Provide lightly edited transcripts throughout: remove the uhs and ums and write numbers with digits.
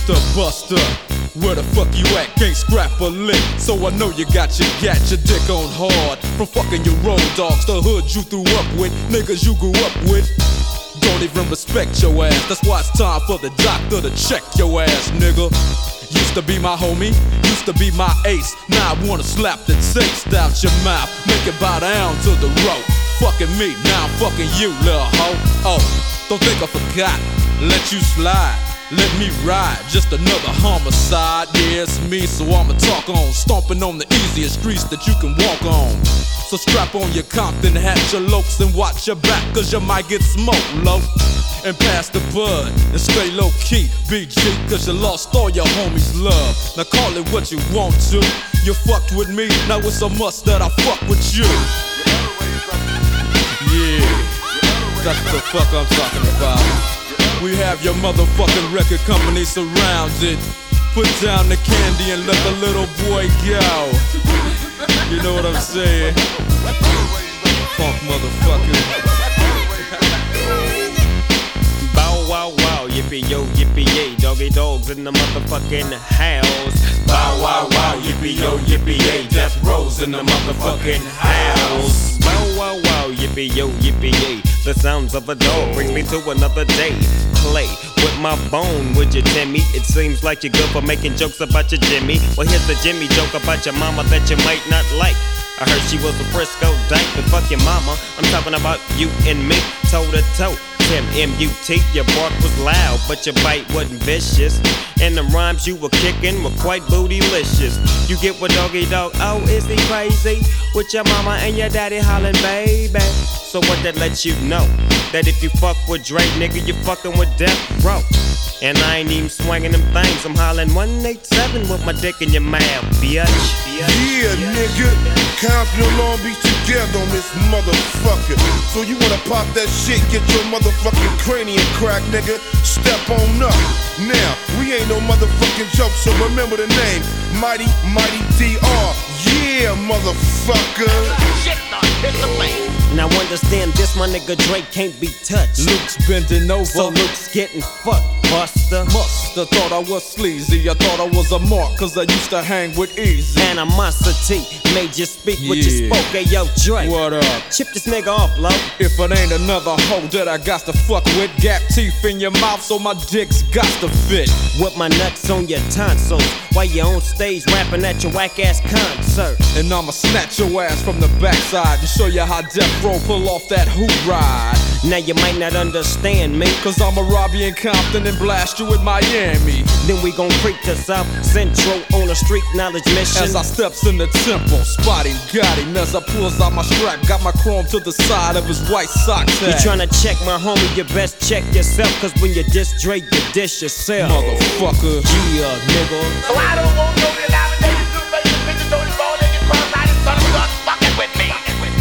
Mr. Buster, where the fuck you at? Can't scrap a lick, so I know you got your dick on hard. From fucking your road dogs, the hood you threw up with, niggas you grew up with. Don't even respect your ass, that's why it's time for the doctor to check your ass, nigga. Used to be my homie, used to be my ace. Now I wanna slap the taste out your mouth, make it bow down to the rope. Fucking me, now I'm fucking you, little hoe. Oh, don't think I forgot, let you slide. Let me ride, just another homicide. Yeah, it's me, so I'ma talk on. Stomping on the easiest streets that you can walk on. So strap on your Compton hat, your lokes, and watch your back, cause you might get smoked, low. And pass the bud, and stay low key, BG, cause you lost all your homies' love. Now call it what you want to. You fucked with me, now it's a must that I fuck with you. Yeah, that's the fuck I'm talking about. We have your motherfucking record company surrounded. Put down the candy and let the little boy go. You know what I'm saying? Funk motherfucker. Bow wow wow, yippee yo, yippee yay. Doggy dogs in the motherfucking house. Bow wow wow, yippee yo, yippee yay. Death Row's in the motherfucking house. Bow wow wow, yippee yo, yippee yay. The sounds of a dog brings me to another day. Play with my bone, would you, Timmy? It seems like you're good for making jokes about your Jimmy. Well, here's the Jimmy joke about your mama that you might not like. I heard she was a Frisco dyke, but fuck your mama. I'm talking about you and me, toe to toe. Tim M.U.T. Your bark was loud, but your bite wasn't vicious. And the rhymes you were kicking were quite bootylicious. You get what Doggy Dog, oh, is he crazy? With your mama and your daddy hollering, baby. So what that lets you know? That if you fuck with Dre, nigga, you fucking with Death Row. And I ain't even swinging them things, I'm hollering 187 with my dick in your mouth, bitch. Yeah, nigga, Compton and Long Beach together on this motherfucker. So you wanna pop that shit, get your motherfucking cranium crack, nigga. Step on up. Now, we ain't no motherfucking joke, so remember the name, Mighty DR. Yeah, motherfucker. Shit, dog, hit the face. Now understand this, my nigga Drake can't be touched. Luke's bending over, So Luke's getting fucked, Buster. Musta thought I was sleazy, I thought I was a mark, cause I used to hang with Easy. Animosity made you speak what you spoke. Hey yo, Drake, What up? chip this nigga off, low. If it ain't another hoe that I got to fuck with, gap teeth in your mouth so my dick's got to fit. With my nuts on your tonsils while you on stage rapping at your whack ass concert. And I'ma snatch your ass from the backside and show you how Death Row pull off that hoop ride. Now you might not understand me, Cause I'ma rob you in Compton and blast you in Miami. then we gon' creep to South Central on a street knowledge mission. As I steps in the temple, spotty got him. As I pulls out my strap, got my chrome to the side of his white socks. You tryna check my homie, you best check yourself. Cause when you diss Drake, you diss yourself. Motherfucker. Yeah, nigga. So I don't want no denomination, two faces, bitches, don't fall in your cross. I just thought about fucking with me.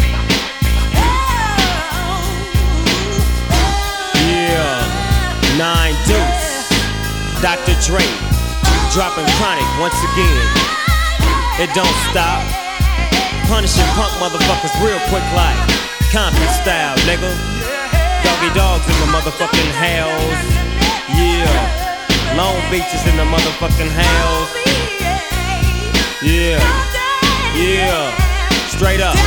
Yeah, 9 Deuce, Dr. Dre, dropping Chronic once again. It don't stop. Punishing punk motherfuckers real quick like Compton style, nigga. Doggy dogs in the motherfucking house. Yeah, Long Beach is in the motherfucking house. Yeah, yeah, straight up.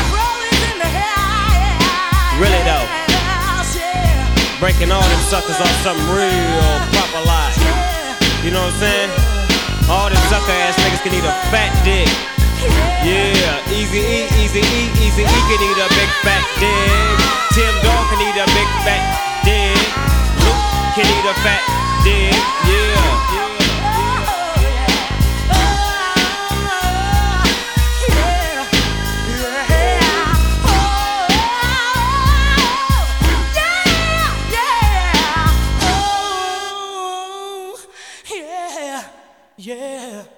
Really though. Breaking all them suckers off something real proper like. You know what I'm saying? All them sucker ass niggas can eat a fat dick. Yeah, Easy E can eat a big fat dick. Tim Dog can eat a big fat dick. Luke can eat a fat dick. Yeah.